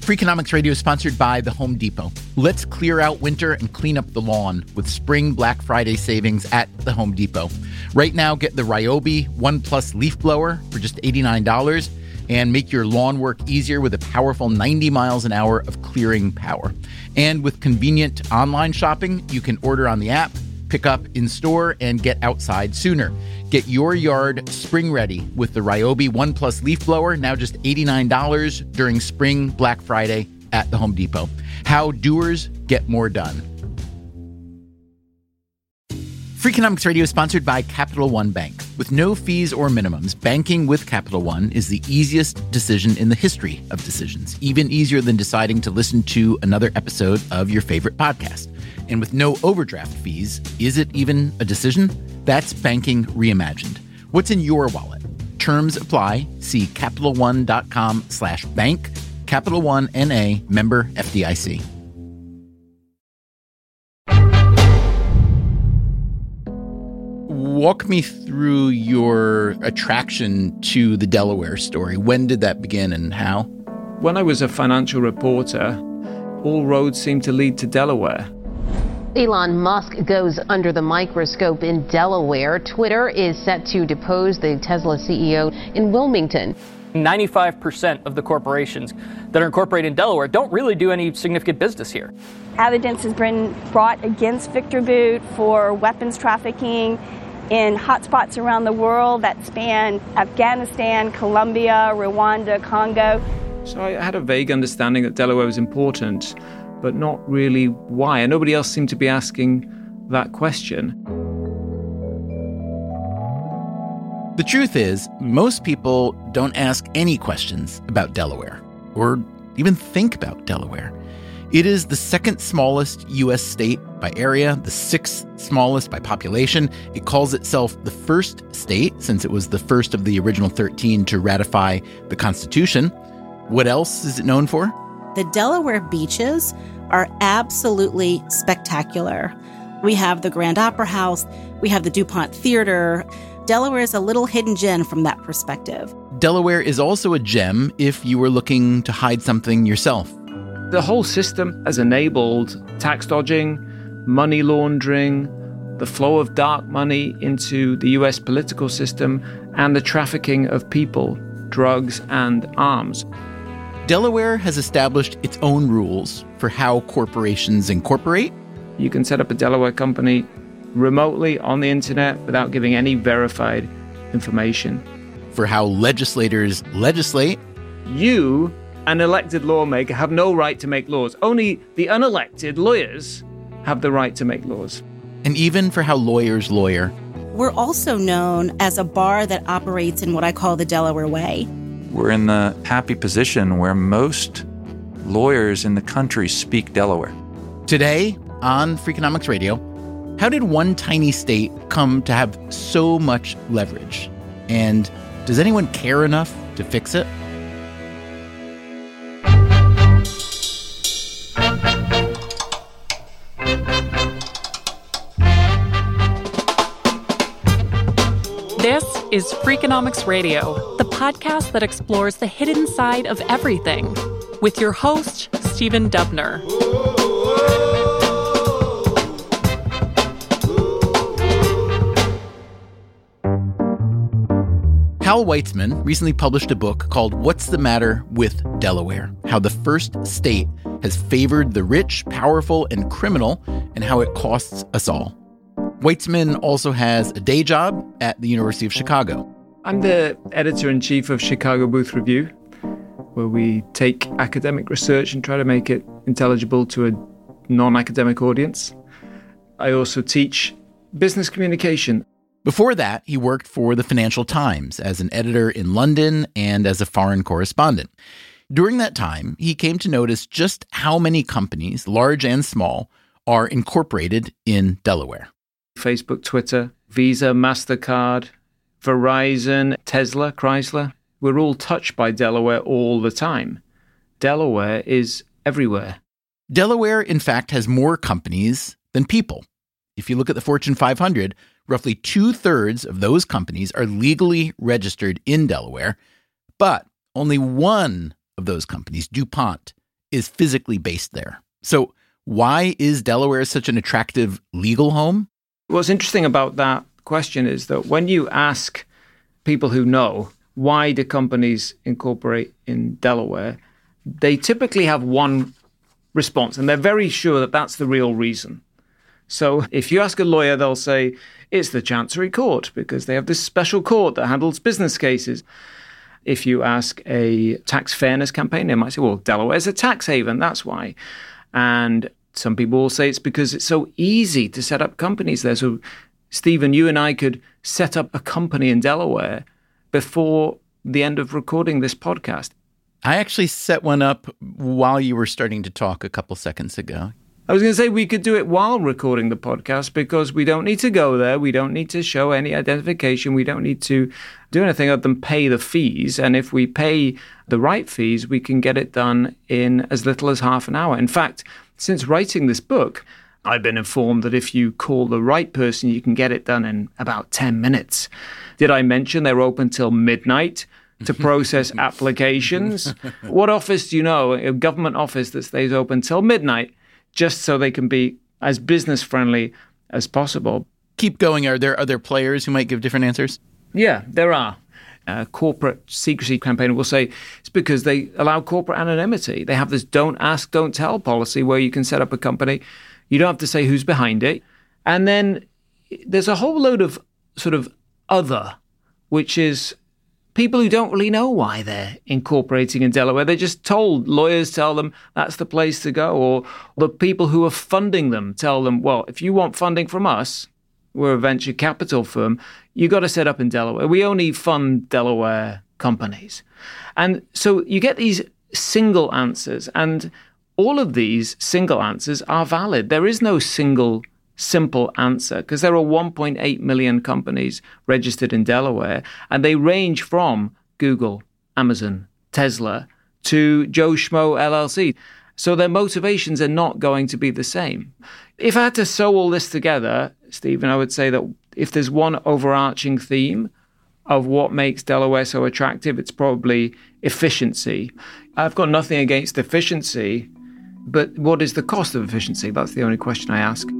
Freakonomics Radio is sponsored by The Home Depot. Let's clear out winter and clean up the lawn with spring Black Friday savings at The Home Depot. Right now, get the Ryobi One Plus leaf blower for just $89 and make your lawn work easier with a powerful 90 miles an hour of clearing power. And with convenient online shopping, you can order on the app, pick up in store, and get outside sooner. Get your yard spring ready with the Ryobi One Plus leaf blower, now just $89 during spring Black Friday at the Home Depot. How doers get more done. Freakonomics Radio is sponsored by Capital One Bank. With no fees or minimums, banking with Capital One is the easiest decision in the history of decisions, even easier than deciding to listen to another episode of your favorite podcast. And with no overdraft fees, is it even a decision? That's banking reimagined. What's in your wallet? Terms apply. See CapitalOne.com/bank. Capital One N.A. member FDIC. Walk me through your attraction to the Delaware story. When did that begin and how? When I was a financial reporter, all roads seemed to lead to Delaware. Elon Musk goes under the microscope in Delaware. Twitter is set to depose the Tesla CEO in Wilmington. 95% of the corporations that are incorporated in Delaware don't really do any significant business here. Evidence has been brought against Victor Boot for weapons trafficking in hotspots around the world that span Afghanistan, Colombia, Rwanda, Congo. So I had a vague understanding that Delaware was important, but not really why. And nobody else seemed to be asking that question. The truth is, most people don't ask any questions about Delaware, or even think about Delaware. It is the second smallest U.S. state by area, the sixth smallest by population. It calls itself the first state, since it was the first of the original 13 to ratify the Constitution. What else is it known for? The Delaware beaches are absolutely spectacular. We have the Grand Opera House, we have the DuPont Theater. Delaware is a little hidden gem from that perspective. Delaware is also a gem if you were looking to hide something yourself. The whole system has enabled tax dodging, money laundering, the flow of dark money into the US political system, and the trafficking of people, drugs, and arms. Delaware has established its own rules for how corporations incorporate. You can set up a Delaware company remotely on the internet without giving any verified information. For how legislators legislate. You, an elected lawmaker, have no right to make laws. Only the unelected lawyers have the right to make laws. And even for how lawyers lawyer. We're also known as a bar that operates in what I call the Delaware way. We're in the happy position where most lawyers in the country speak Delaware. Today on Freakonomics Radio, how did one tiny state come to have so much leverage? And does anyone care enough to fix it? This is Freakonomics Radio, the podcast that explores the hidden side of everything, with your host, Stephen Dubner. Hal Weitzman recently published a book called What's the Matter with Delaware? How the first state has favored the rich, powerful, and criminal, and how it costs us all. Weitzman also has a day job at the University of Chicago. I'm the editor-in-chief of Chicago Booth Review, where we take academic research and try to make it intelligible to a non-academic audience. I also teach business communication. Before that, he worked for the Financial Times as an editor in London and as a foreign correspondent. During that time, he came to notice just how many companies, large and small, are incorporated in Delaware. Facebook, Twitter, Visa, MasterCard, Verizon, Tesla, Chrysler. We're all touched by Delaware all the time. Delaware is everywhere. Delaware, in fact, has more companies than people. If you look at the Fortune 500, roughly 2/3 of those companies are legally registered in Delaware, but only one of those companies, DuPont, is physically based there. So why is Delaware such an attractive legal home? What's interesting about that question is that when you ask people who know, why do companies incorporate in Delaware, they typically have one response, and they're very sure that that's the real reason. So if you ask a lawyer, they'll say, it's the Chancery Court, because they have this special court that handles business cases. If you ask a tax fairness campaign, they might say, well, Delaware's a tax haven, that's why. And some people will say it's because it's so easy to set up companies there. So, Stephen, you and I could set up a company in Delaware before the end of recording this podcast. I actually set one up while you were starting to talk a couple seconds ago. I was going to say we could do it while recording the podcast because we don't need to go there. We don't need to show any identification. We don't need to do anything other than pay the fees. And if we pay the right fees, we can get it done in as little as half an hour. In fact, since writing this book, I've been informed that if you call the right person, you can get it done in about 10 minutes. Did I mention they're open till midnight to process applications? What office do you know, a government office that stays open till midnight, just so they can be as business friendly as possible? Keep going. Are there other players who might give different answers? Yeah, there are. A corporate secrecy campaign will say it's because they allow corporate anonymity. They have this don't ask, don't tell policy where you can set up a company. You don't have to say who's behind it. And then there's a whole load of sort of other, which is people who don't really know why they're incorporating in Delaware. They're just told, lawyers tell them that's the place to go. Or the people who are funding them tell them, well, if you want funding from us, we're a venture capital firm, you got to set up in Delaware. We only fund Delaware companies. And so you get these single answers, and all of these single answers are valid. There is no single simple answer because there are 1.8 million companies registered in Delaware, and they range from Google, Amazon, Tesla to Joe Schmo LLC. So their motivations are not going to be the same. If I had to sew all this together, Stephen, I would say that if there's one overarching theme of what makes Delaware so attractive, it's probably efficiency. I've got nothing against efficiency, but what is the cost of efficiency? That's the only question I ask.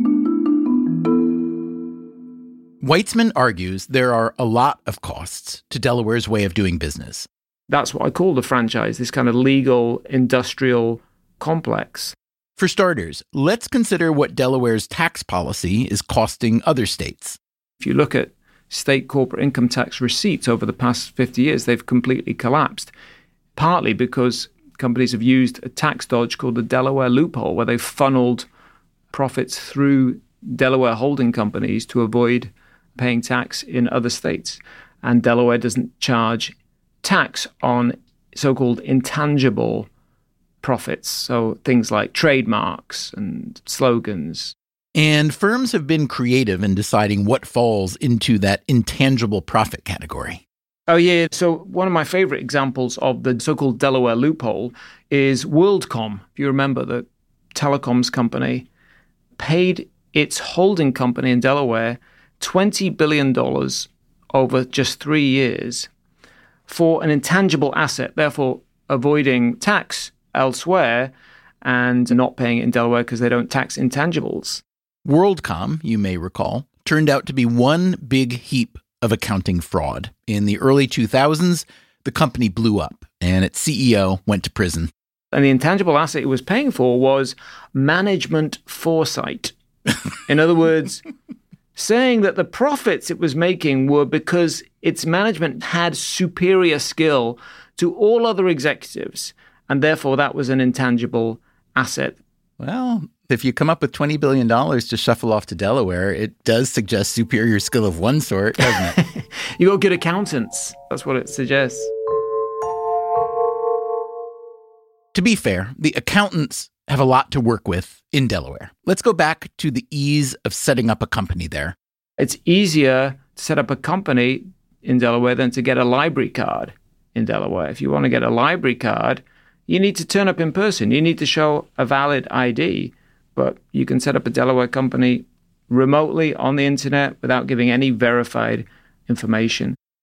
Weitzman argues there are a lot of costs to Delaware's way of doing business. That's what I call the franchise, this kind of legal, industrial complex. For starters, let's consider what Delaware's tax policy is costing other states. If you look at state corporate income tax receipts over the past 50 years, they've completely collapsed, partly because companies have used a tax dodge called the Delaware loophole, where they've funneled profits through Delaware holding companies to avoid paying tax in other states. And Delaware doesn't charge tax on so-called intangible profits, so things like trademarks and slogans. And firms have been creative in deciding what falls into that intangible profit category. Oh, yeah. So one of my favorite examples of the so-called Delaware loophole is WorldCom. If you remember, the telecoms company paid its holding company in Delaware $20 billion over just 3 years for an intangible asset, therefore avoiding tax elsewhere and not paying it in Delaware because they don't tax intangibles. WorldCom, you may recall, turned out to be one big heap of accounting fraud. In the early 2000s, the company blew up and its CEO went to prison. And the intangible asset it was paying for was management foresight. In other words, saying that the profits it was making were because its management had superior skill to all other executives, and therefore that was an intangible asset. Well, if you come up with $20 billion to shuffle off to Delaware, it does suggest superior skill of one sort, doesn't it? You got good accountants. That's what it suggests. To be fair, the accountants have a lot to work with in Delaware. Let's go back to the ease of setting up a company there. It's easier to set up a company in Delaware than to get a library card in Delaware. If you want to get a library card, you need to turn up in person. You need to show a valid ID, but you can set up a Delaware company remotely on the internet without giving any verified information.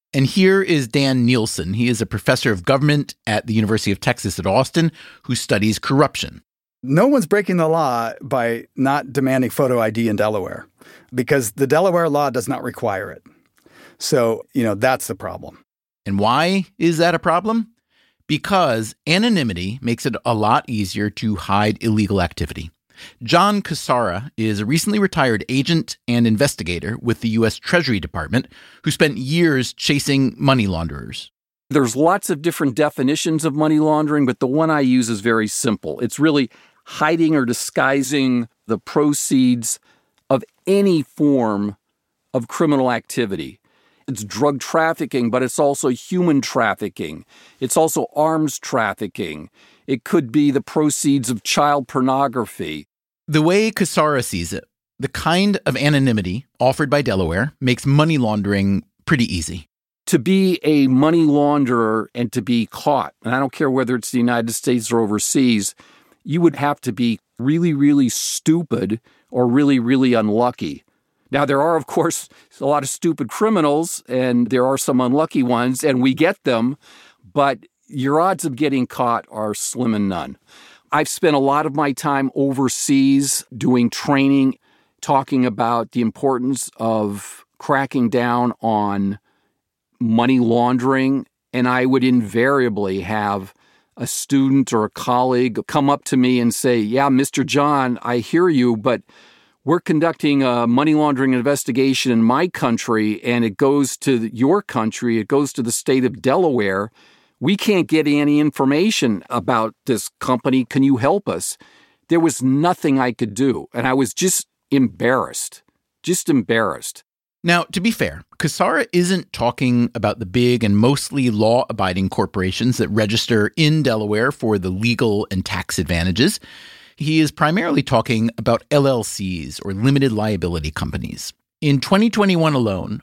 And here is Dan Nielsen. He is a professor of government at the University of Texas at Austin who studies corruption. No one's breaking the law by not demanding photo ID in Delaware because the Delaware law does not require it. So, that's the problem. And why is that a problem? Because anonymity makes it a lot easier to hide illegal activity. John Cassara is a recently retired agent and investigator with the U.S. Treasury Department who spent years chasing money launderers. There's lots of different definitions of money laundering, but the one I use is very simple. It's really hiding or disguising the proceeds of any form of criminal activity. It's drug trafficking, but it's also human trafficking. It's also arms trafficking. It could be the proceeds of child pornography. The way Cassara sees it, the kind of anonymity offered by Delaware makes money laundering pretty easy. To be a money launderer and to be caught, and I don't care whether it's the United States or overseas, you would have to be really, really stupid or really, really unlucky. Now, there are, of course, a lot of stupid criminals, and there are some unlucky ones, and we get them, but your odds of getting caught are slim and none. I've spent a lot of my time overseas doing training, talking about the importance of cracking down on money laundering, and I would invariably have a student or a colleague come up to me and say, "Yeah, Mr. John, I hear you, but we're conducting a money laundering investigation in my country, and it goes to your country, it goes to the state of Delaware. We can't get any information about this company. Can you help us?" There was nothing I could do, and I was just embarrassed. Now, to be fair, Cassara isn't talking about the big and mostly law-abiding corporations that register in Delaware for the legal and tax advantages. He is primarily talking about LLCs, or limited liability companies. In 2021 alone,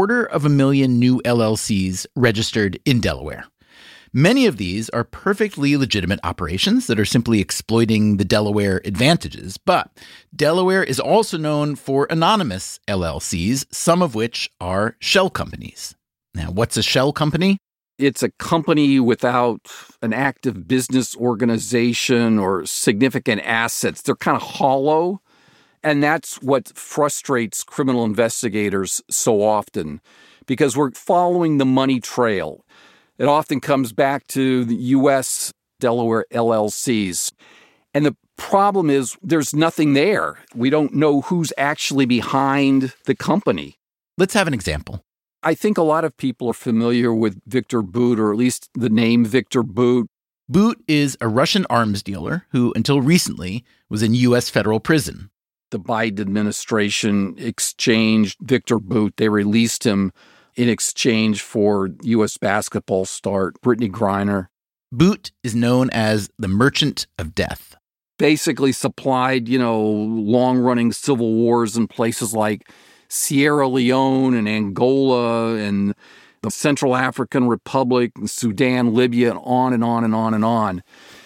250,000 new LLCs registered in Delaware. Many of these are perfectly legitimate operations that are simply exploiting the Delaware advantages. But Delaware is also known for anonymous LLCs, some of which are shell companies. Now, what's a shell company? It's a company without an active business organization or significant assets. They're kind of hollow, and that's what frustrates criminal investigators so often, because we're following the money trail. It often comes back to the U.S. Delaware LLCs. And the problem is there's nothing there. We don't know who's actually behind the company. Let's have an example. I think a lot of people are familiar with Viktor Bout, or at least the name Viktor Bout. Bout is a Russian arms dealer who, until recently, was in U.S. federal prison. The Biden administration exchanged Viktor Bout. They released him in exchange for U.S. basketball star Brittany Griner. Bout is known as the Merchant of Death. Basically supplied, long-running civil wars in places like Sierra Leone and Angola and the Central African Republic, and Sudan, Libya, and on and on and on and on.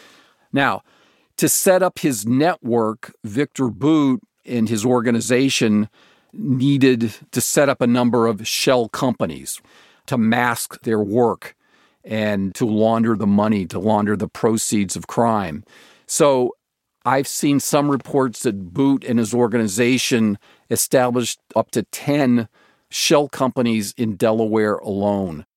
Now, to set up his network, Viktor Bout and his organization needed to set up a number of shell companies to mask their work and to launder the money, to launder the proceeds of crime. So I've seen some reports that Bout and his organization established up to 10 shell companies in Delaware alone.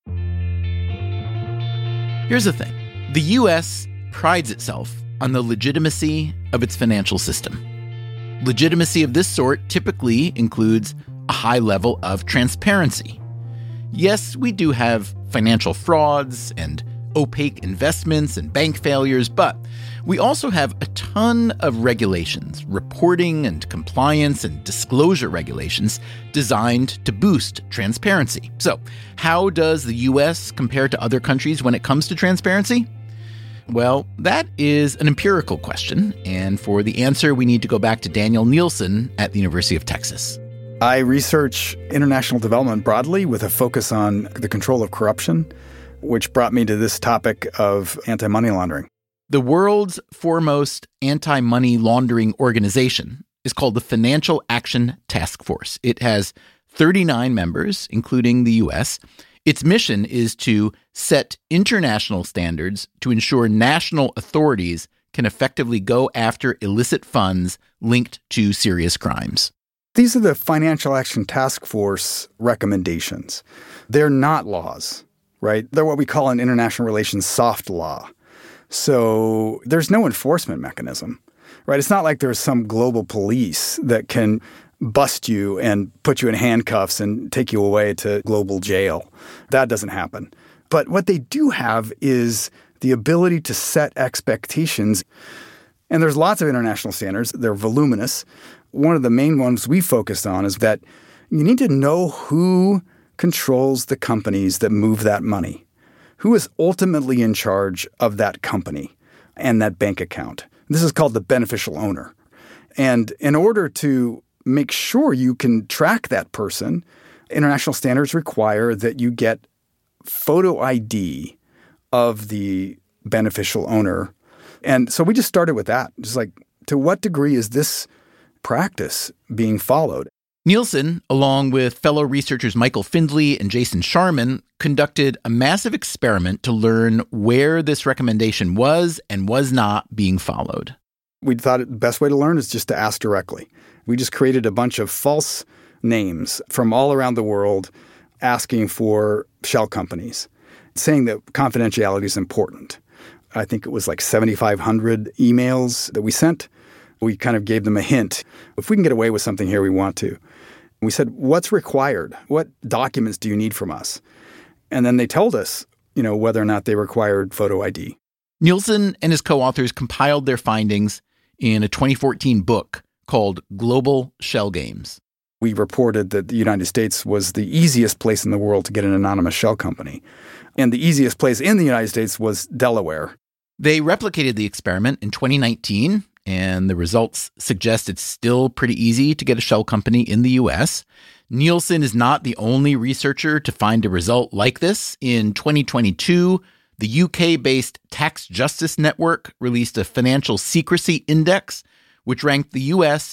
Here's the thing. The U.S. prides itself on the legitimacy of its financial system. Legitimacy of this sort typically includes a high level of transparency. Yes, we do have financial frauds and opaque investments and bank failures, but we also have a ton of regulations, reporting and compliance and disclosure regulations designed to boost transparency. So, how does the U.S. compare to other countries when it comes to transparency? Well, that is an empirical question, and for the answer, we need to go back to Daniel Nielsen at the University of Texas. I research international development broadly with a focus on the control of corruption, which brought me to this topic of anti-money laundering. The world's foremost anti-money laundering organization is called the Financial Action Task Force. It has 39 members, including the U.S. Its mission is to set international standards to ensure national authorities can effectively go after illicit funds linked to serious crimes. These are the Financial Action Task Force recommendations. They're not laws, right? They're what we call in international relations soft law. So there's no enforcement mechanism, right? It's not like there's some global police that can bust you and put you in handcuffs and take you away to global jail. That doesn't happen. But what they do have is the ability to set expectations. And there's lots of international standards. They're voluminous. One of the main ones we focused on is that you need to know who controls the companies that move that money. Who is ultimately in charge of that company and that bank account? This is called the beneficial owner. And in order to make sure you can track that person, international standards require that you get photo ID of the beneficial owner. And so we just started with that. Just like, to what degree is this practice being followed? Nielsen, along with fellow researchers Michael Findley and Jason Sharman, conducted a massive experiment to learn where this recommendation was and was not being followed. We thought the best way to learn is just to ask directly. We just created a bunch of false names from all around the world asking for shell companies, saying that confidentiality is important. I think it was like 7,500 emails that we sent. We kind of gave them a hint. If we can get away with something here, we want to. We said, what's required? What documents do you need from us? And then they told us, whether or not they required photo ID. Nielsen and his co-authors compiled their findings in a 2014 book called Global Shell Games. We reported that the United States was the easiest place in the world to get an anonymous shell company. And the easiest place in the United States was Delaware. They replicated the experiment in 2019, and the results suggest it's still pretty easy to get a shell company in the U.S. Nielsen is not the only researcher to find a result like this. In 2022, the UK-based Tax Justice Network released a financial secrecy index, which ranked the U.S.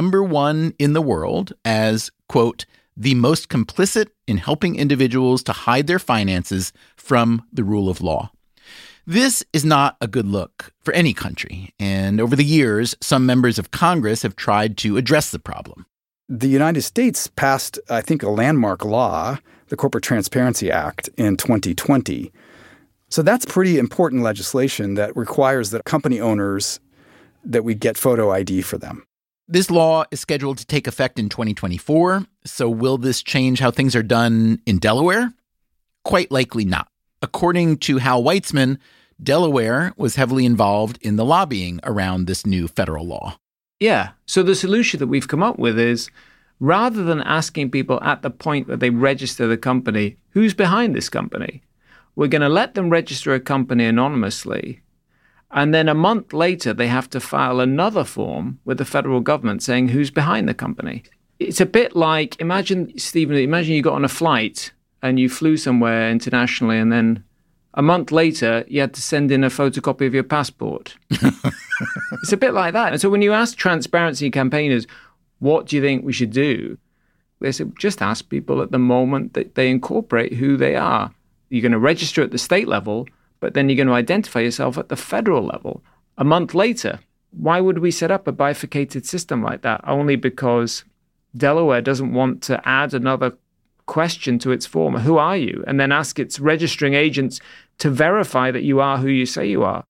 #1 in the world as, quote, the most complicit in helping individuals to hide their finances from the rule of law. This is not a good look for any country, and over the years, some members of Congress have tried to address the problem. The United States passed, I think, a landmark law, the Corporate Transparency Act, in 2020. So that's pretty important legislation that requires that company owners, that we get photo ID for them. This law is scheduled to take effect in 2024, so will this change how things are done in Delaware? Quite likely not. According to Hal Weitzman, Delaware was heavily involved in the lobbying around this new federal law. Yeah. So the solution that we've come up with is, rather than asking people at the point that they register the company, who's behind this company, we're going to let them register a company anonymously. And then a month later, they have to file another form with the federal government saying who's behind the company. It's a bit like, Stephen, imagine you got on a flight and you flew somewhere internationally, and then a month later, you had to send in a photocopy of your passport. It's a bit like that. And so when you ask transparency campaigners, what do you think we should do? They say, just ask people at the moment that they incorporate who they are. You're going to register at the state level, but then you're going to identify yourself at the federal level. A month later, why would we set up a bifurcated system like that? Only because Delaware doesn't want to add another question to its form, who are you? And then ask its registering agents to verify that you are who you say you are.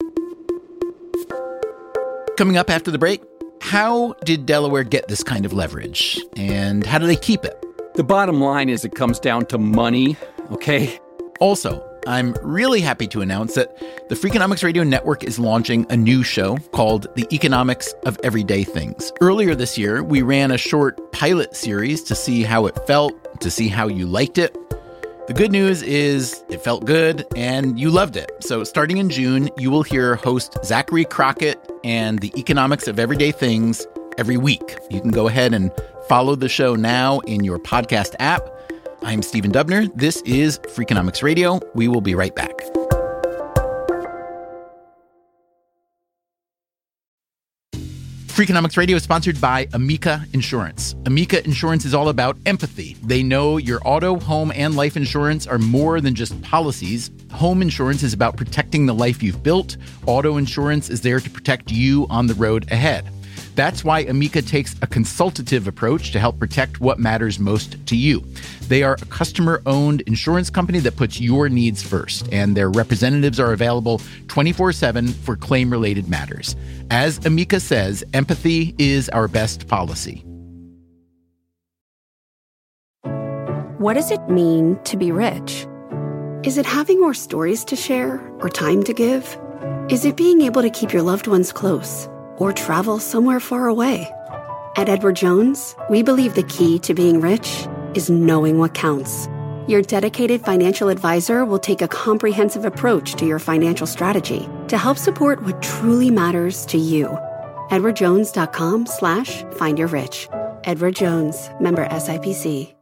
Coming up after the break, how did Delaware get this kind of leverage? And how do they keep it? The bottom line is it comes down to money, okay? Also, I'm really happy to announce that the Freakonomics Radio Network is launching a new show called The Economics of Everyday Things. Earlier this year, we ran a short pilot series to see how it felt, to see how you liked it. The good news is it felt good and you loved it. So starting in June, you will hear host Zachary Crockett and The Economics of Everyday Things every week. You can go ahead and follow the show now in your podcast app. I'm Stephen Dubner. This is Freakonomics Radio. We will be right back. Freakonomics Radio is sponsored by Amica Insurance. Amica Insurance is all about empathy. They know your auto, home, and life insurance are more than just policies. Home insurance is about protecting the life you've built. Auto insurance is there to protect you on the road ahead. That's why Amica takes a consultative approach to help protect what matters most to you. They are a customer-owned insurance company that puts your needs first, and their representatives are available 24/7 for claim-related matters. As Amica says, empathy is our best policy. What does it mean to be rich? Is it having more stories to share or time to give? Is it being able to keep your loved ones close or travel somewhere far away? At Edward Jones, we believe the key to being rich is knowing what counts. Your dedicated financial advisor will take a comprehensive approach to your financial strategy to help support what truly matters to you. EdwardJones.com/findyourrich. Edward Jones, member SIPC.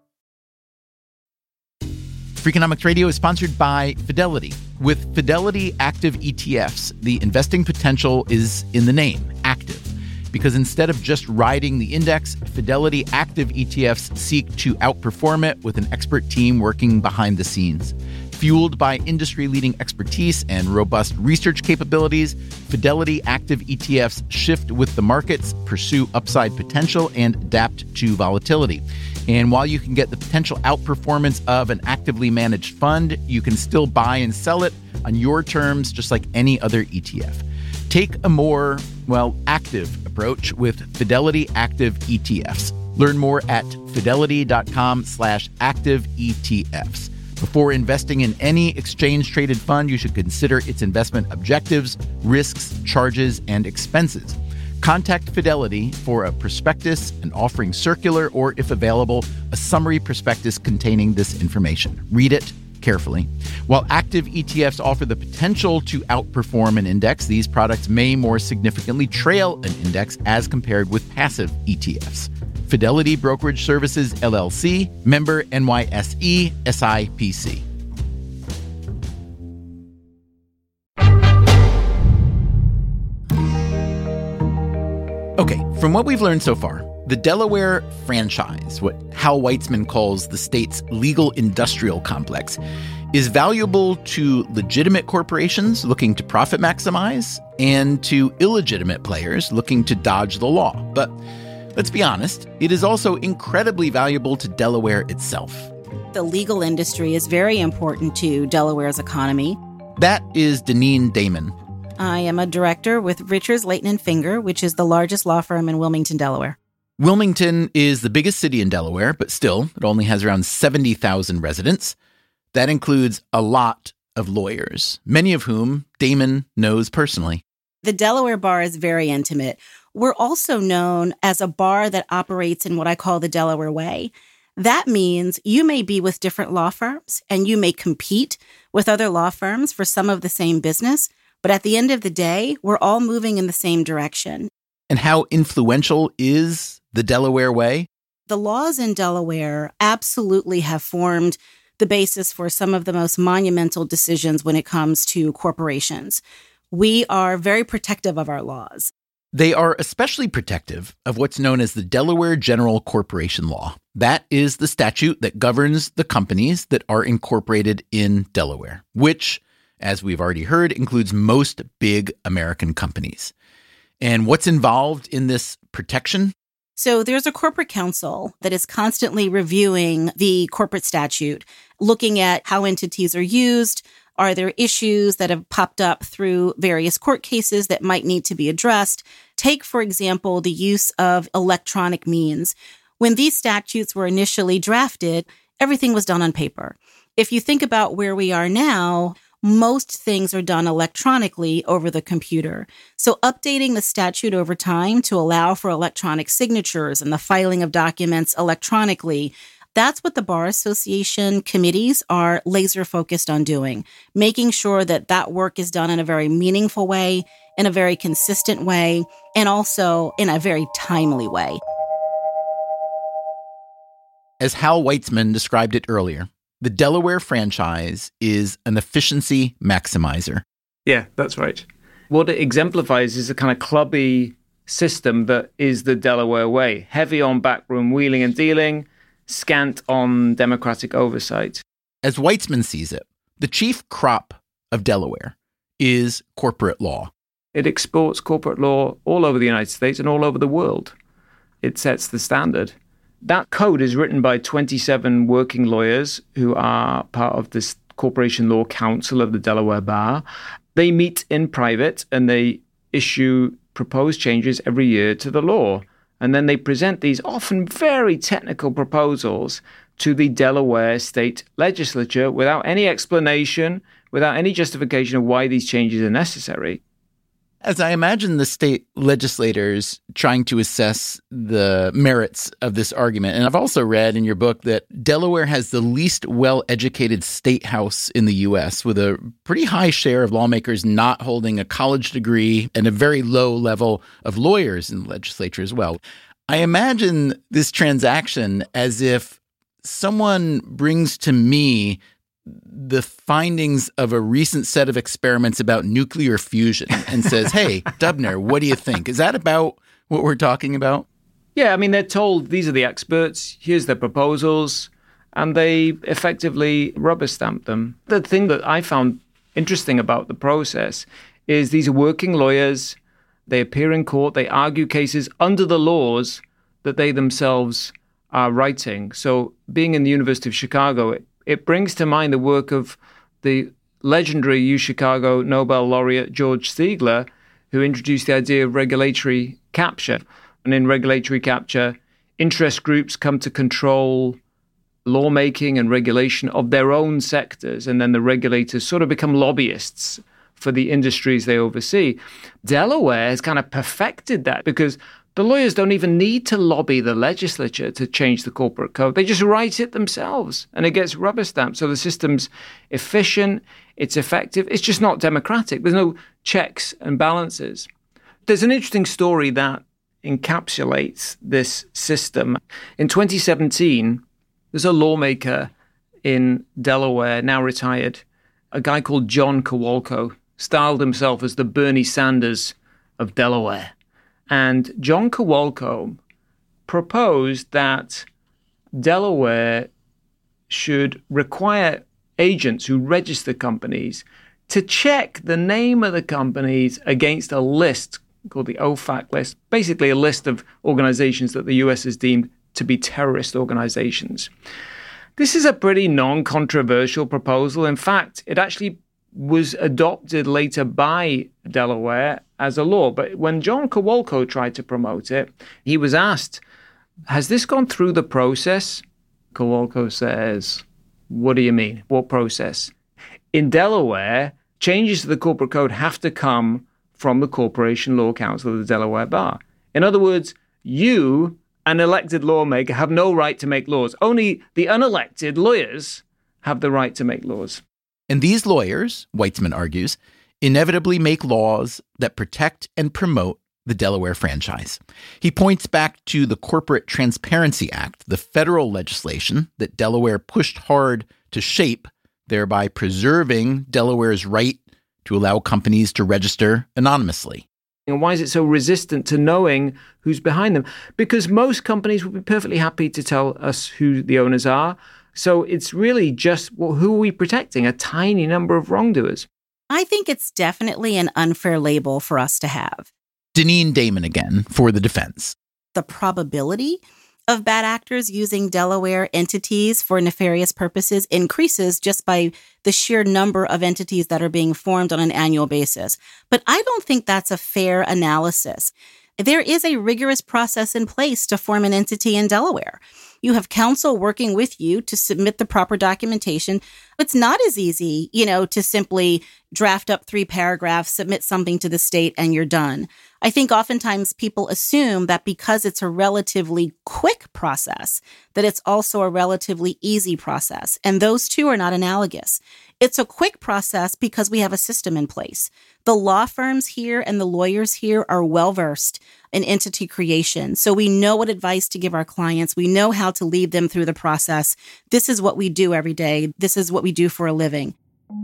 Freakonomics Radio is sponsored by Fidelity. With Fidelity Active ETFs, the investing potential is in the name, active. Because instead of just riding the index, Fidelity Active ETFs seek to outperform it with an expert team working behind the scenes. Fueled by industry-leading expertise and robust research capabilities, Fidelity Active ETFs shift with the markets, pursue upside potential, and adapt to volatility. And while you can get the potential outperformance of an actively managed fund, you can still buy and sell it on your terms, just like any other ETF. Take a more, active approach with Fidelity Active ETFs. Learn more at fidelity.com/active ETFs. Before investing in any exchange-traded fund, you should consider its investment objectives, risks, charges, and expenses. Contact Fidelity for a prospectus, an offering circular, or, if available, a summary prospectus containing this information. Read it carefully. While active ETFs offer the potential to outperform an index, these products may more significantly trail an index as compared with passive ETFs. Fidelity Brokerage Services, LLC, member NYSE, SIPC. Okay, from what we've learned so far, the Delaware franchise, what Hal Weitzman calls the state's legal industrial complex, is valuable to legitimate corporations looking to profit maximize and to illegitimate players looking to dodge the law. But let's be honest, it is also incredibly valuable to Delaware itself. The legal industry is very important to Delaware's economy. That is Deneen Damon. I am a director with Richards, Leighton & Finger, which is the largest law firm in Wilmington, Delaware. Wilmington is the biggest city in Delaware, but still, it only has around 70,000 residents. That includes a lot of lawyers, many of whom Damon knows personally. The Delaware bar is very intimate. We're also known as a bar that operates in what I call the Delaware way. That means you may be with different law firms and you may compete with other law firms for some of the same business, but at the end of the day, we're all moving in the same direction. And how influential is the Delaware way? The laws in Delaware absolutely have formed the basis for some of the most monumental decisions when it comes to corporations. We are very protective of our laws. They are especially protective of what's known as the Delaware General Corporation Law. That is the statute that governs the companies that are incorporated in Delaware, which, as we've already heard, includes most big American companies. And what's involved in this protection? So there's a corporate counsel that is constantly reviewing the corporate statute, looking at how entities are used. Are there issues that have popped up through various court cases that might need to be addressed? Take, for example, the use of electronic means. When these statutes were initially drafted, everything was done on paper. If you think about where we are now, most things are done electronically over the computer. So updating the statute over time to allow for electronic signatures and the filing of documents electronically, that's what the Bar Association committees are laser focused on doing, making sure that that work is done in a very meaningful way, in a very consistent way, and also in a very timely way. As Hal Weitzman described it earlier, the Delaware franchise is an efficiency maximizer. Yeah, that's right. What it exemplifies is a kind of clubby system that is the Delaware way. Heavy on backroom wheeling and dealing, scant on democratic oversight. As Weitzman sees it, the chief crop of Delaware is corporate law. It exports corporate law all over the United States and all over the world. It sets the standard. That code is written by 27 working lawyers who are part of this Corporation Law Council of the Delaware Bar. They meet in private and they issue proposed changes every year to the law. And then they present these often very technical proposals to the Delaware state legislature without any explanation, without any justification of why these changes are necessary. As I imagine the state legislators trying to assess the merits of this argument, and I've also read in your book that Delaware has the least well-educated state house in the U.S., with a pretty high share of lawmakers not holding a college degree and a very low level of lawyers in the legislature as well. I imagine this transaction as if someone brings to me the findings of a recent set of experiments about nuclear fusion and says, hey, Dubner, what do you think? Is that about what we're talking about? Yeah, I mean, they're told these are the experts, here's their proposals, and they effectively rubber stamp them. The thing that I found interesting about the process is these are working lawyers. They appear in court. They argue cases under the laws that they themselves are writing. So being in the University of Chicago, it brings to mind the work of the legendary UChicago Nobel laureate George Stigler, who introduced the idea of regulatory capture. And in regulatory capture, interest groups come to control lawmaking and regulation of their own sectors, and then the regulators sort of become lobbyists for the industries they oversee. Delaware has kind of perfected that because the lawyers don't even need to lobby the legislature to change the corporate code. They just write it themselves and it gets rubber stamped. So the system's efficient, it's effective, it's just not democratic. There's no checks and balances. There's an interesting story that encapsulates this system. In 2017, there's a lawmaker in Delaware, now retired, a guy called John Kowalko, styled himself as the Bernie Sanders of Delaware. And John Kowalko proposed that Delaware should require agents who register companies to check the name of the companies against a list called the OFAC list, basically a list of organizations that the U.S. has deemed to be terrorist organizations. This is a pretty non-controversial proposal. In fact, it actually was adopted later by Delaware as a law. But when John Kowalko tried to promote it, he was asked, has this gone through the process? Kowalko says, what do you mean? What process? In Delaware, changes to the corporate code have to come from the Corporation Law Council of the Delaware Bar. In other words, you, an elected lawmaker, have no right to make laws. Only the unelected lawyers have the right to make laws. And these lawyers, Weitzman argues, inevitably make laws that protect and promote the Delaware franchise. He points back to the Corporate Transparency Act, the federal legislation that Delaware pushed hard to shape, thereby preserving Delaware's right to allow companies to register anonymously. And why is it so resistant to knowing who's behind them? Because most companies would be perfectly happy to tell us who the owners are. So it's really just, well, who are we protecting? A tiny number of wrongdoers. I think it's definitely an unfair label for us to have. Deneen Damon again for the defense. The probability of bad actors using Delaware entities for nefarious purposes increases just by the sheer number of entities that are being formed on an annual basis. But I don't think that's a fair analysis. There is a rigorous process in place to form an entity in Delaware. You have counsel working with you to submit the proper documentation. It's not as easy, to simply draft up 3 paragraphs, submit something to the state, and you're done. I think oftentimes people assume that because it's a relatively quick process, that it's also a relatively easy process. And those two are not analogous. It's a quick process because we have a system in place. The law firms here and the lawyers here are well-versed in entity creation. So we know what advice to give our clients. We know how to lead them through the process. This is what we do every day. This is what we do for a living.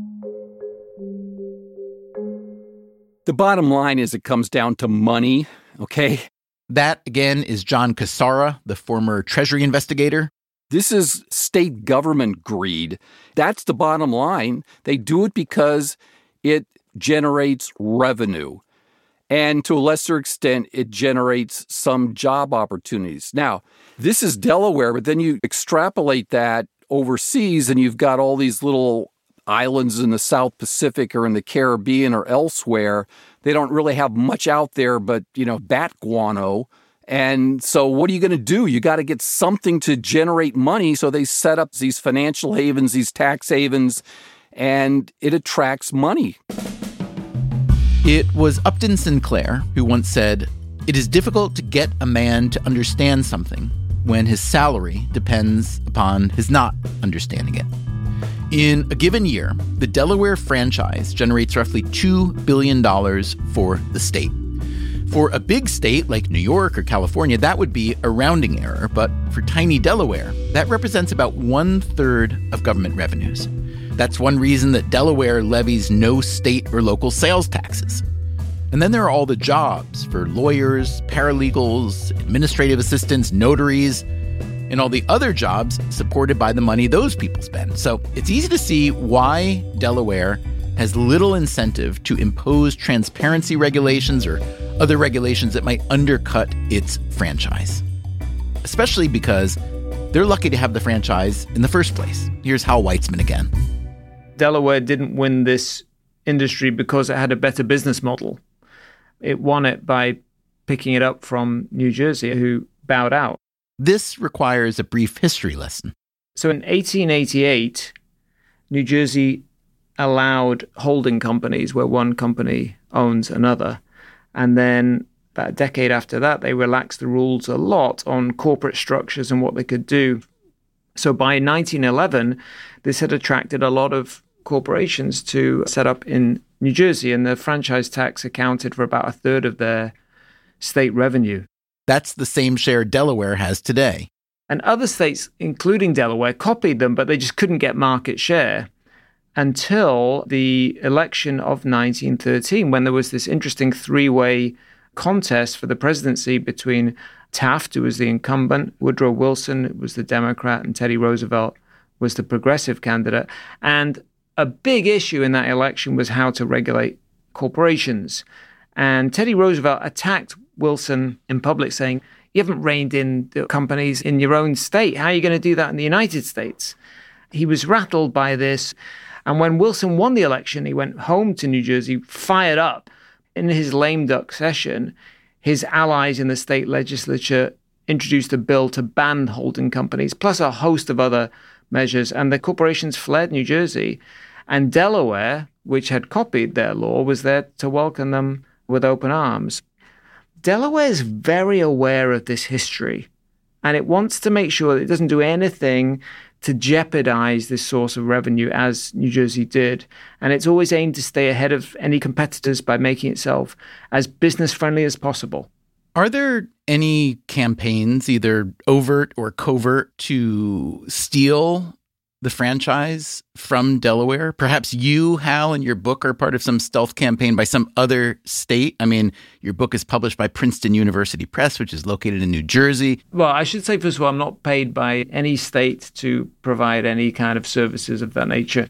The bottom line is it comes down to money. okay? That, again, is John Cassara, the former Treasury investigator. This is state government greed. That's the bottom line. They do it because it generates revenue. And to a lesser extent, it generates some job opportunities. Now, this is Delaware, but then you extrapolate that overseas and you've got all these little islands in the South Pacific or in the Caribbean or elsewhere. They don't really have much out there but, bat guano. And so what are you going to do? You got to get something to generate money. So they set up these financial havens, these tax havens, and it attracts money. It was Upton Sinclair who once said, "It is difficult to get a man to understand something when his salary depends upon his not understanding it." In a given year, the Delaware franchise generates roughly $2 billion for the state. For a big state like New York or California, that would be a rounding error, but for tiny Delaware, that represents about 1/3 of government revenues. That's one reason that Delaware levies no state or local sales taxes. And then there are all the jobs for lawyers, paralegals, administrative assistants, notaries, and all the other jobs supported by the money those people spend. So it's easy to see why Delaware has little incentive to impose transparency regulations or other regulations that might undercut its franchise. Especially because they're lucky to have the franchise in the first place. Here's Hal Weitzman again. Delaware didn't win this industry because it had a better business model. It won it by picking it up from New Jersey, who bowed out. This requires a brief history lesson. So in 1888, New Jersey allowed holding companies where one company owns another. And then about a decade after that, they relaxed the rules a lot on corporate structures and what they could do. So by 1911, this had attracted a lot of corporations to set up in New Jersey, and the franchise tax accounted for about 1/3 of their state revenue. That's the same share Delaware has today. And other states, including Delaware, copied them, but they just couldn't get market share until the election of 1913, when there was this interesting three-way contest for the presidency between Taft, who was the incumbent, Woodrow Wilson, who was the Democrat, and Teddy Roosevelt was the progressive candidate. And a big issue in that election was how to regulate corporations. And Teddy Roosevelt attacked Wilson in public, saying, "You haven't reined in the companies in your own state. How are you going to do that in the United States?" He was rattled by this. And when Wilson won the election, he went home to New Jersey, fired up. In his lame duck session, his allies in the state legislature introduced a bill to ban holding companies, plus a host of other measures. And the corporations fled New Jersey. And Delaware, which had copied their law, was there to welcome them with open arms. Delaware is very aware of this history, and it wants to make sure that it doesn't do anything to jeopardize this source of revenue as New Jersey did. And it's always aimed to stay ahead of any competitors by making itself as business-friendly as possible. Are there any campaigns, either overt or covert, to steal the franchise from Delaware? Perhaps you, Hal, in your book are part of some stealth campaign by some other state. I mean, your book is published by Princeton University Press, which is located in New Jersey. Well, I should say, first of all, I'm not paid by any state to provide any kind of services of that nature.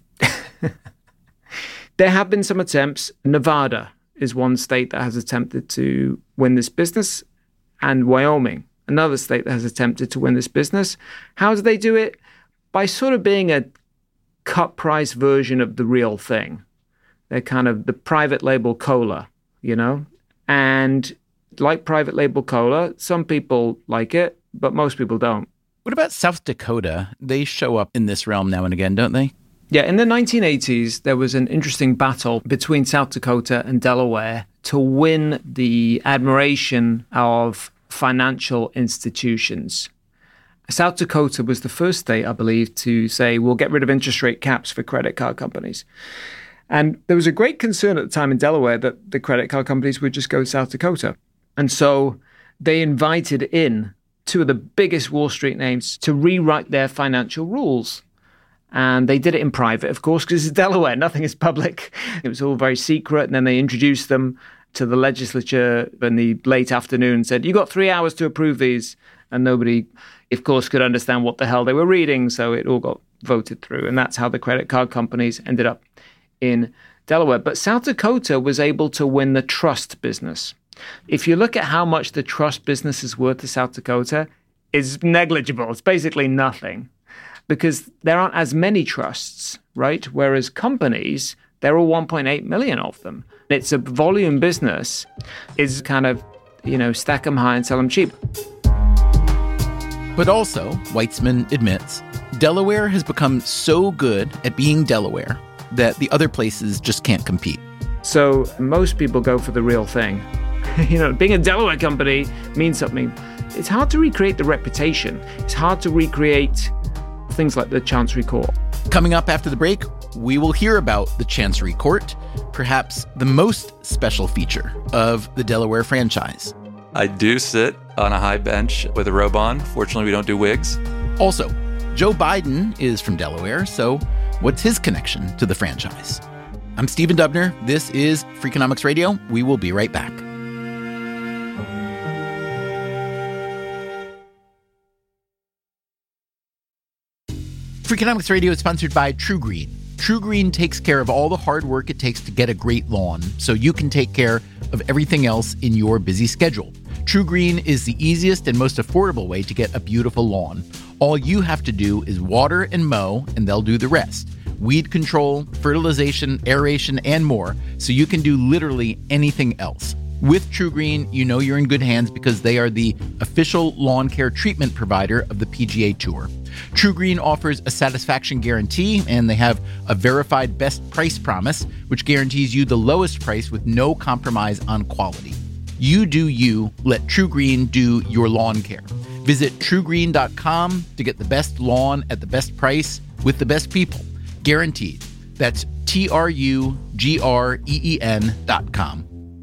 There have been some attempts. Nevada is one state that has attempted to win this business, and Wyoming, another state that has attempted to win this business. How do they do it? By sort of being a cut price version of the real thing. They're kind of the private label cola, And like private label cola, some people like it, but most people don't. What about South Dakota? They show up in this realm now and again, don't they? Yeah, in the 1980s, there was an interesting battle between South Dakota and Delaware to win the admiration of financial institutions. South Dakota was the first state, I believe, to say, we'll get rid of interest rate caps for credit card companies. And there was a great concern at the time in Delaware that the credit card companies would just go to South Dakota. And so they invited in two of the biggest Wall Street names to rewrite their financial rules. And they did it in private, of course, because it's Delaware. Nothing is public. It was all very secret. And then they introduced them. to the legislature in the late afternoon and said, you got 3 hours to approve these. And nobody, of course, could understand what the hell they were reading. So it all got voted through. And that's how the credit card companies ended up in Delaware. But South Dakota was able to win the trust business. If you look at how much the trust business is worth to South Dakota, it's negligible. It's basically nothing because there aren't as many trusts, right? Whereas companies, there are 1.8 million of them. It's a volume business. It's kind of, stack them high and sell them cheap. But also, Weitzman admits, Delaware has become so good at being Delaware that the other places just can't compete. So most people go for the real thing. Being a Delaware company means something. It's hard to recreate the reputation. It's hard to recreate things like the Chancery Court. Coming up after the break, we will hear about the Chancery Court, perhaps the most special feature of the Delaware franchise. I do sit on a high bench with a robe on. Fortunately, we don't do wigs. Also, Joe Biden is from Delaware, so what's his connection to the franchise? I'm Stephen Dubner. This is Freakonomics Radio. We will be right back. Freakonomics Radio is sponsored by TruGreen. TruGreen takes care of all the hard work it takes to get a great lawn, so you can take care of everything else in your busy schedule. TruGreen is the easiest and most affordable way to get a beautiful lawn. All you have to do is water and mow, and they'll do the rest. Weed control, fertilization, aeration, and more, so you can do literally anything else. With TruGreen, you know you're in good hands because they are the official lawn care treatment provider of the PGA Tour. TruGreen offers a satisfaction guarantee, and they have a verified best price promise, which guarantees you the lowest price with no compromise on quality. You do you, let TruGreen do your lawn care. Visit TruGreen.com to get the best lawn at the best price with the best people. Guaranteed. That's TruGreen.com.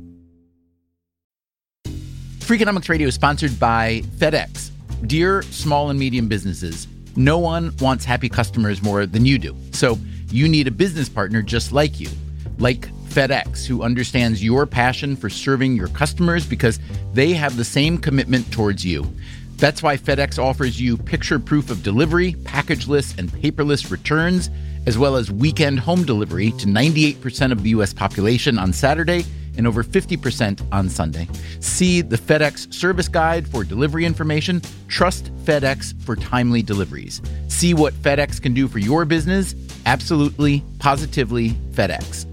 Freakonomics Radio is sponsored by FedEx. Dear small and medium businesses, no one wants happy customers more than you do. So you need a business partner just like you, like FedEx, who understands your passion for serving your customers because they have the same commitment towards you. That's why FedEx offers you picture proof of delivery, packageless and paperless returns, as well as weekend home delivery to 98% of the U.S. population on Saturday and over 50% on Sunday. See the FedEx service guide for delivery information. Trust FedEx for timely deliveries. See what FedEx can do for your business. Absolutely, positively FedEx.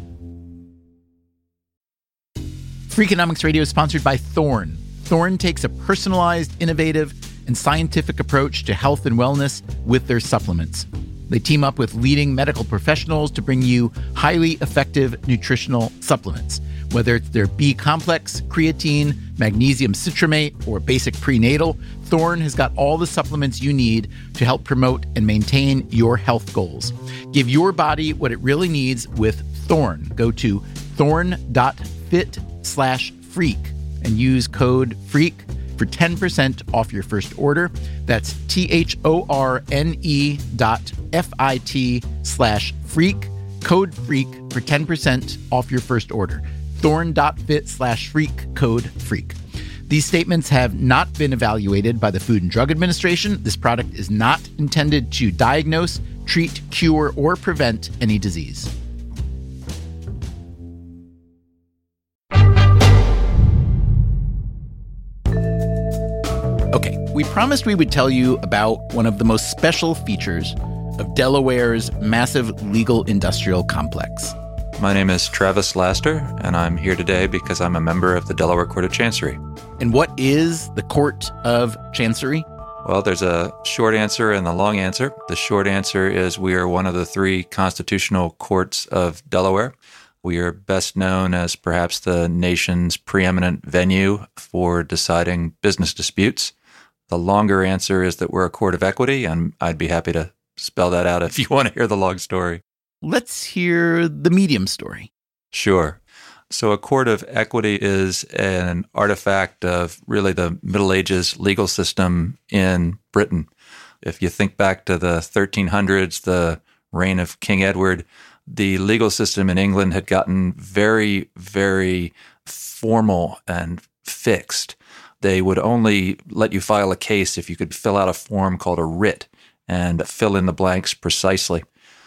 Freakonomics Radio is sponsored by Thorne. Thorne takes a personalized, innovative, and scientific approach to health and wellness with their supplements. They team up with leading medical professionals to bring you highly effective nutritional supplements. Whether it's their B-complex, creatine, magnesium citrate, or basic prenatal, Thorne has got all the supplements you need to help promote and maintain your health goals. Give your body what it really needs with Thorne. Go to thorne.fit/freak and use code FREAK for 10% off your first order. That's THORNE.FIT/freak, code FREAK for 10% off your first order. Thorne.fit/freak, code FREAK. These statements have not been evaluated by the Food and Drug Administration. This product is not intended to diagnose, treat, cure, or prevent any disease. Okay, we promised we would tell you about one of the most special features of Delaware's massive legal industrial complex. My name is Travis Laster, and I'm here today because I'm a member of the Delaware Court of Chancery. And what is the Court of Chancery? Well, there's a short answer and a long answer. The short answer is we are one of the three constitutional courts of Delaware. We are best known as perhaps the nation's preeminent venue for deciding business disputes. The longer answer is that we're a court of equity, and I'd be happy to spell that out if you want to hear the long story. Let's hear the medium story. Sure. So a court of equity is an artifact of really the Middle Ages legal system in Britain. If you think back to the 1300s, the reign of King Edward, the legal system in England had gotten very, very formal and fixed. They would only let you file a case if you could fill out a form called a writ and fill in the blanks precisely.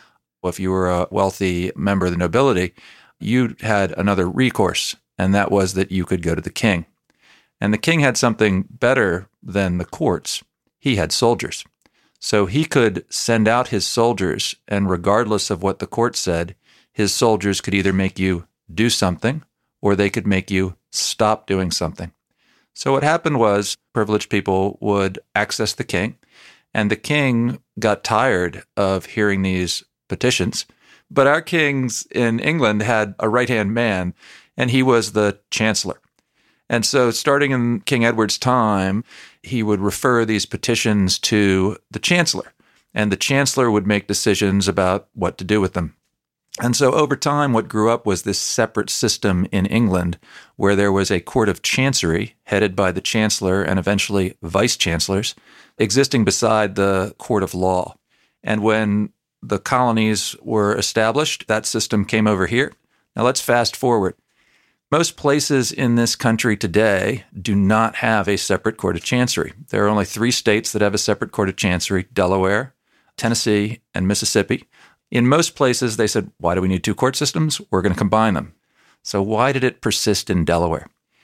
If you were a wealthy member of the nobility, you had another recourse, and that was that you could go to the king. And the king had something better than the courts. He had soldiers. So he could send out his soldiers, and regardless of what the court said, his soldiers could either make you do something or they could make you stop doing something. So what happened was privileged people would access the king, and the king got tired of hearing these petitions. But our kings in England had a right-hand man, and he was the chancellor. And so starting in King Edward's time, he would refer these petitions to the chancellor, and the chancellor would make decisions about what to do with them. And so over time, what grew up was this separate system in England where there was a court of chancery headed by the chancellor and eventually vice-chancellors existing beside the court of law. And when the colonies were established, that system came over here. Now let's fast forward. Most places in this country today do not have a separate court of chancery. There are only 3 states that have a separate court of chancery: Delaware, Tennessee, and Mississippi. In most places, they said, why do we need 2 court systems? We're going to combine them. So why did it persist in Delaware?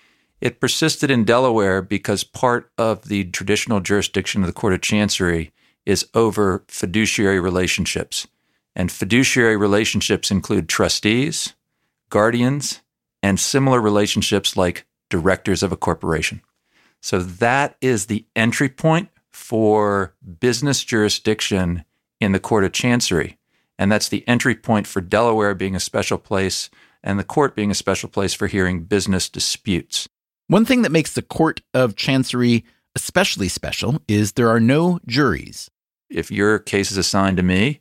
It persisted in Delaware because part of the traditional jurisdiction of the Court of Chancery is over fiduciary relationships. And fiduciary relationships include trustees, guardians, and similar relationships like directors of a corporation. So that is the entry point for business jurisdiction in the Court of Chancery. And that's the entry point for Delaware being a special place and the court being a special place for hearing business disputes. One thing that makes the Court of Chancery especially special is there are no juries. If your case is assigned to me,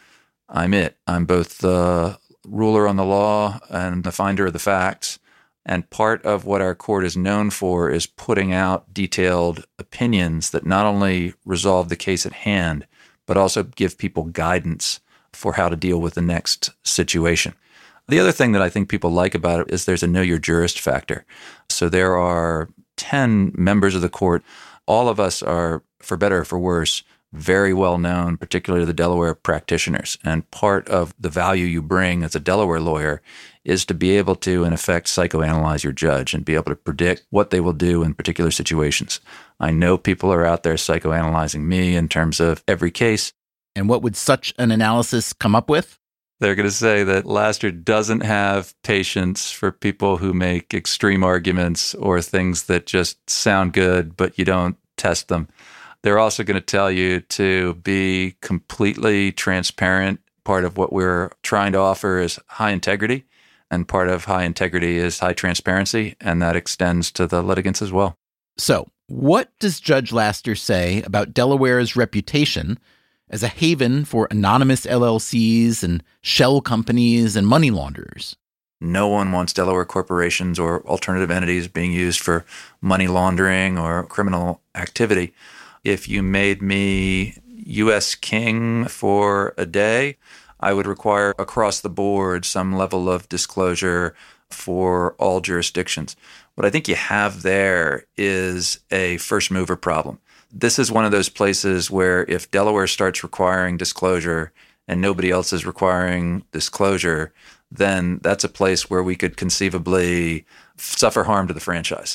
I'm it. I'm both the ruler on the law and the finder of the facts. And part of what our court is known for is putting out detailed opinions that not only resolve the case at hand, but also give people guidance for how to deal with the next situation. The other thing that I think people like about it is there's a know your jurist factor. So there are 10 members of the court. All of us are, for better or for worse, very well known, particularly the Delaware practitioners. And part of the value you bring as a Delaware lawyer is to be able to, in effect, psychoanalyze your judge and be able to predict what they will do in particular situations. I know people are out there psychoanalyzing me in terms of every case. And what would such an analysis come up with? They're going to say that Laster doesn't have patience for people who make extreme arguments or things that just sound good, but you don't test them. They're also going to tell you to be completely transparent. Part of what we're trying to offer is high integrity, and part of high integrity is high transparency, and that extends to the litigants as well. So, what does Judge Laster say about Delaware's reputation as a haven for anonymous LLCs and shell companies and money launderers? No one wants Delaware corporations or alternative entities being used for money laundering or criminal activity. If you made me U.S. king for a day, I would require across the board some level of disclosure for all jurisdictions. What I think you have there is a first mover problem. This is one of those places where if Delaware starts requiring disclosure and nobody else is requiring disclosure, then that's a place where we could conceivably suffer harm to the franchise.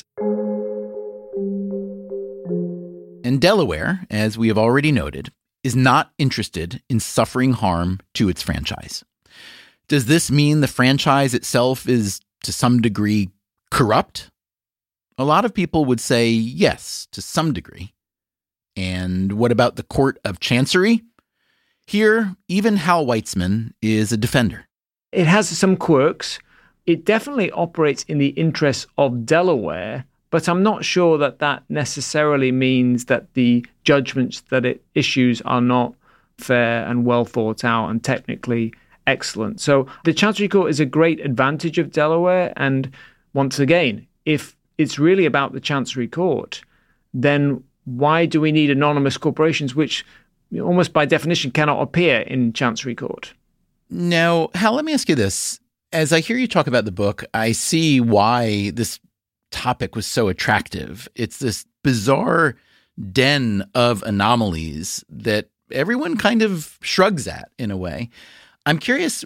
And Delaware, as we have already noted, is not interested in suffering harm to its franchise. Does this mean the franchise itself is, to some degree, corrupt? A lot of people would say yes, to some degree. And what about the Court of Chancery? Here, even Hal Weitzman is a defender. It has some quirks. It definitely operates in the interests of Delaware, but I'm not sure that that necessarily means that the judgments that it issues are not fair and well thought out and technically excellent. So the Chancery Court is a great advantage of Delaware. And once again, if it's really about the Chancery Court, then why do we need anonymous corporations, which almost by definition cannot appear in Chancery Court? Now, Hal, let me ask you this. As I hear you talk about the book, I see why this topic was so attractive. It's this bizarre den of anomalies that everyone kind of shrugs at in a way. I'm curious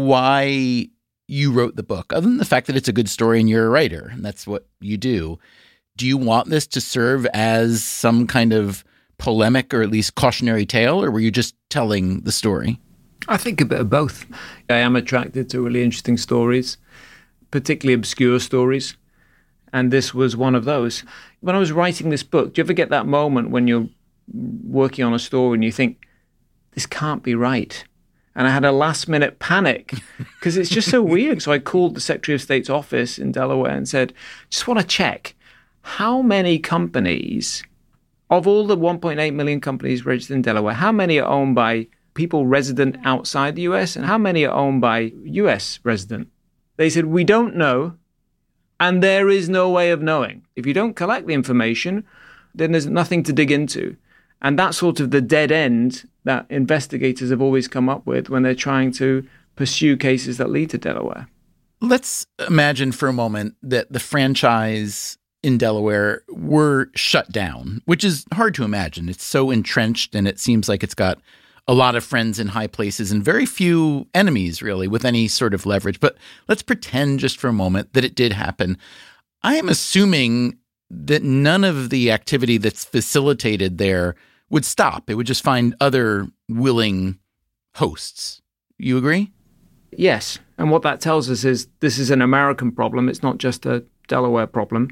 why you wrote the book, other than the fact that it's a good story and you're a writer, and that's what you do. Do you want this to serve as some kind of polemic or at least cautionary tale, or were you just telling the story? I think a bit of both. I am attracted to really interesting stories, particularly obscure stories. And this was one of those. When I was writing this book, do you ever get that moment when you're working on a story and you think, this can't be right? And I had a last-minute panic because it's just so weird. So I called the Secretary of State's office in Delaware and said, just want to check, how many companies, of all the 1.8 million companies registered in Delaware, how many are owned by people resident outside the US and how many are owned by US resident? They said, we don't know, and there is no way of knowing. If you don't collect the information, then there's nothing to dig into. And that's sort of the dead end that investigators have always come up with when they're trying to pursue cases that lead to Delaware. Let's imagine for a moment that the franchise in Delaware were shut down, which is hard to imagine. It's so entrenched and it seems like it's got a lot of friends in high places and very few enemies, really, with any sort of leverage. But let's pretend just for a moment that it did happen. I am assuming that none of the activity that's facilitated there would stop. It would just find other willing hosts. You agree? Yes. And what that tells us is this is an American problem. It's not just a Delaware problem.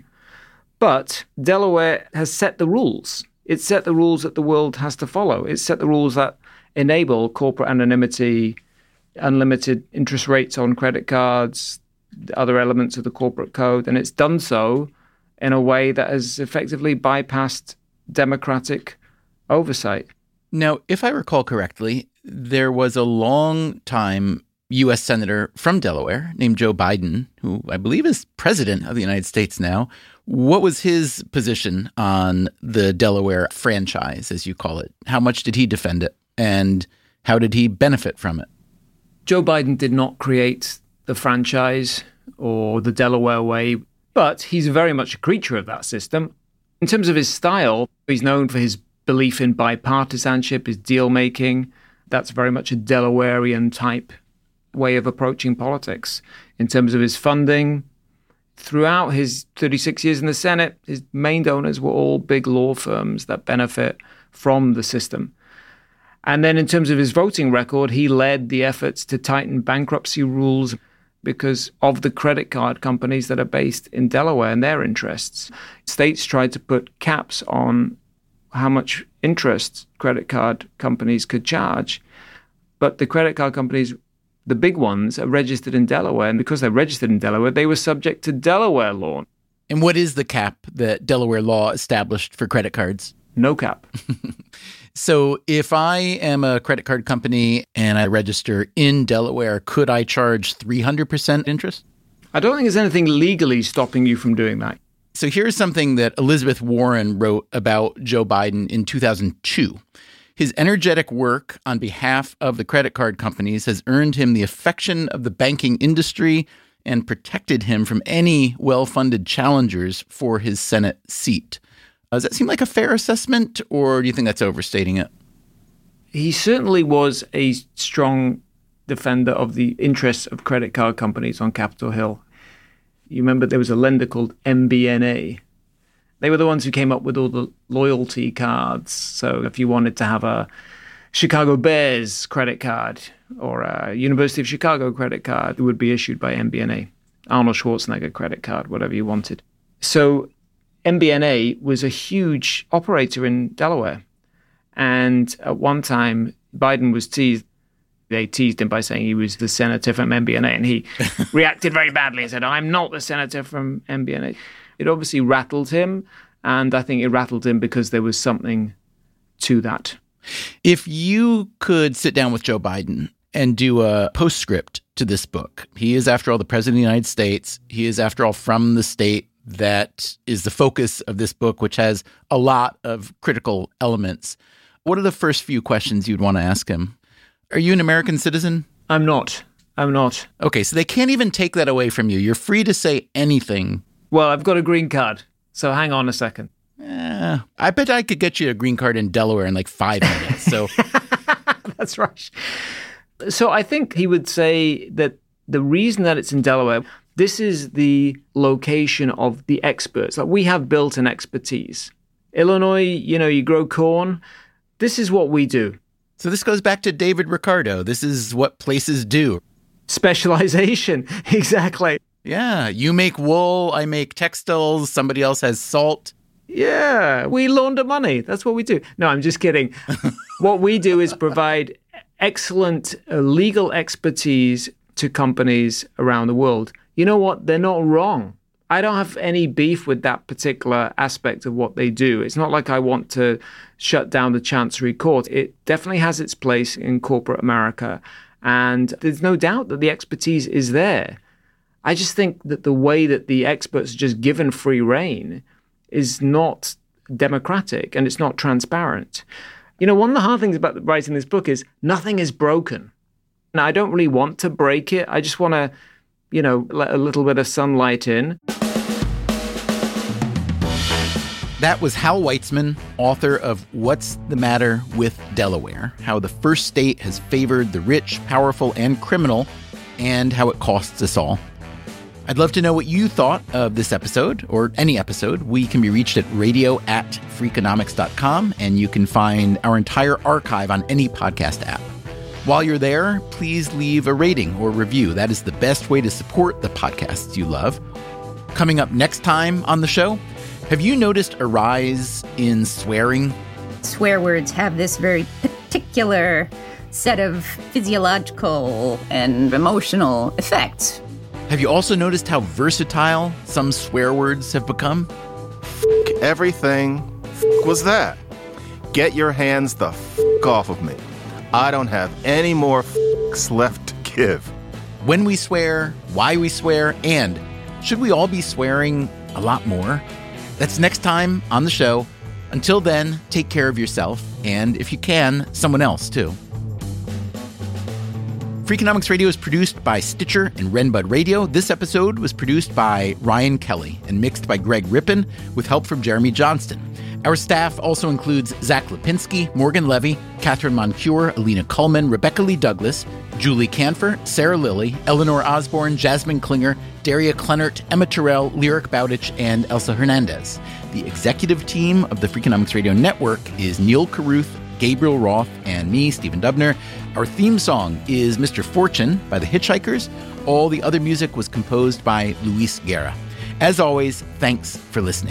But Delaware has set the rules. It's set the rules that the world has to follow. It's set the rules that enable corporate anonymity, unlimited interest rates on credit cards, other elements of the corporate code. And it's done so in a way that has effectively bypassed democratic oversight. Now, if I recall correctly, there was a long-time U.S. Senator from Delaware named Joe Biden, who I believe is president of the United States now. What was his position on the Delaware franchise, as you call it? How much did he defend it? And how did he benefit from it? Joe Biden did not create the franchise or the Delaware way, but he's very much a creature of that system. In terms of his style, he's known for his belief in bipartisanship, his deal-making. That's very much a Delawarean type way of approaching politics. In terms of his funding, throughout his 36 years in the Senate, his main donors were all big law firms that benefit from the system. And then in terms of his voting record, he led the efforts to tighten bankruptcy rules because of the credit card companies that are based in Delaware and their interests. States tried to put caps on how much interest credit card companies could charge. But the credit card companies, the big ones, are registered in Delaware. And because they're registered in Delaware, they were subject to Delaware law. And what is the cap that Delaware law established for credit cards? No cap. So if I am a credit card company and I register in Delaware, could I charge 300% interest? I don't think there's anything legally stopping you from doing that. So here's something that Elizabeth Warren wrote about Joe Biden in 2002. His energetic work on behalf of the credit card companies has earned him the affection of the banking industry and protected him from any well-funded challengers for his Senate seat. Does that seem like a fair assessment, or do you think that's overstating it? He certainly was a strong defender of the interests of credit card companies on Capitol Hill. You remember there was a lender called MBNA. They were the ones who came up with all the loyalty cards. So if you wanted to have a Chicago Bears credit card or a University of Chicago credit card, it would be issued by MBNA. Arnold Schwarzenegger credit card, whatever you wanted. So MBNA was a huge operator in Delaware. And at one time, Biden was teased. They teased him by saying he was the senator from MBNA. And he reacted very badly and said, I'm not the senator from MBNA. It obviously rattled him. And I think it rattled him because there was something to that. If you could sit down with Joe Biden and do a postscript to this book, he is, after all, the president of the United States. He is, after all, from the state that is the focus of this book, which has a lot of critical elements. What are the first few questions you'd want to ask him? Are you an American citizen? I'm not. I'm not. Okay, so they can't even take that away from you. You're free to say anything. Well, I've got a green card, so hang on a second. I bet I could get you a green card in Delaware in like 5 minutes. So That's right. So I think he would say that the reason that it's in Delaware, this is the location of the experts. Like, we have built-in expertise. Illinois, you grow corn. This is what we do. So this goes back to David Ricardo. This is what places do. Specialization. Exactly. Yeah. You make wool. I make textiles. Somebody else has salt. Yeah. We launder money. That's what we do. No, I'm just kidding. What we do is provide excellent legal expertise to companies around the world. You know what? They're not wrong. I don't have any beef with that particular aspect of what they do. It's not like I want to shut down the Chancery Court. It definitely has its place in corporate America. And there's no doubt that the expertise is there. I just think that the way that the experts are just given free rein is not democratic and it's not transparent. One of the hard things about writing this book is nothing is broken. And I don't really want to break it. I just want to, let a little bit of sunlight in. That was Hal Weitzman, author of What's the Matter with Delaware? How the First State Has Favored the Rich, Powerful, and Criminal, and How It Costs Us All. I'd love to know what you thought of this episode, or any episode. We can be reached at radio@freakonomics.com, and you can find our entire archive on any podcast app. While you're there, please leave a rating or review. That is the best way to support the podcasts you love. Coming up next time on the show, have you noticed a rise in swearing? Swear words have this very particular set of physiological and emotional effects. Have you also noticed how versatile some swear words have become? Everything was that. Get your hands the off of me. I don't have any more left to give. When we swear, why we swear, and should we all be swearing a lot more? That's next time on the show. Until then, take care of yourself, and if you can, someone else too. Freakonomics Radio is produced by Stitcher and Renbud Radio. This episode was produced by Ryan Kelly and mixed by Greg Rippin with help from Jeremy Johnston. Our staff also includes Zach Lipinski, Morgan Levy, Catherine Moncure, Alina Kuhlman, Rebecca Lee Douglas, Julie Canfer, Sarah Lilly, Eleanor Osborne, Jasmine Klinger, Daria Kleinert, Emma Terrell, Lyric Bowditch, and Elsa Hernandez. The executive team of the Freakonomics Radio Network is Neil Carruth, Gabriel Roth, and me, Stephen Dubner. Our theme song is Mr. Fortune by the Hitchhikers. All the other music was composed by Luis Guerra. As always, thanks for listening.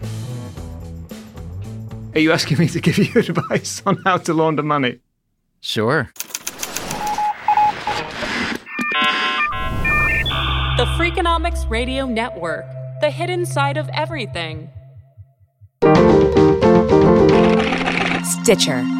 Are you asking me to give you advice on how to launder money? Sure. The Freakonomics Radio Network, the hidden side of everything. Stitcher.